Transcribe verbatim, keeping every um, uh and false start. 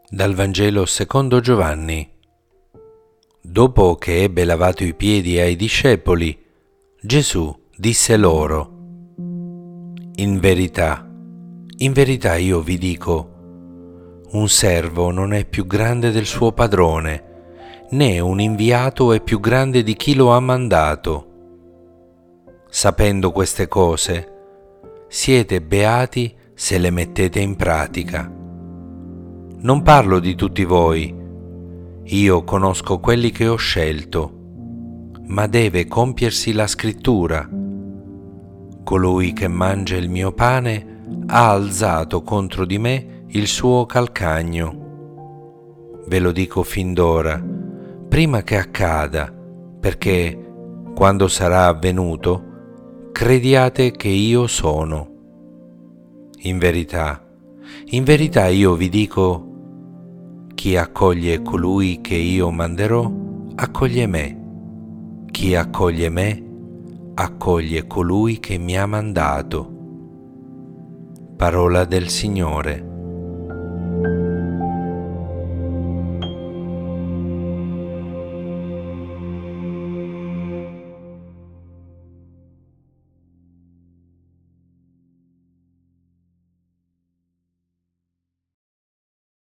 Dal Vangelo secondo Giovanni. Dopo che ebbe lavato i piedi ai discepoli, Gesù disse loro: In verità, in verità io vi dico, un servo non è più grande del suo padrone, né un inviato è più grande di chi lo ha mandato. Sapendo queste cose, siete beati se le mettete in pratica. Non parlo di tutti voi, io conosco quelli che ho scelto, ma deve compiersi la scrittura. Colui che mangia il mio pane ha alzato contro di me il suo calcagno. Ve lo dico fin d'ora, prima che accada, perché quando sarà avvenuto, crediate che io sono. In verità, in verità io vi dico, chi accoglie colui che io manderò, accoglie me. Chi accoglie me, accoglie colui che mi ha mandato. Parola del Signore.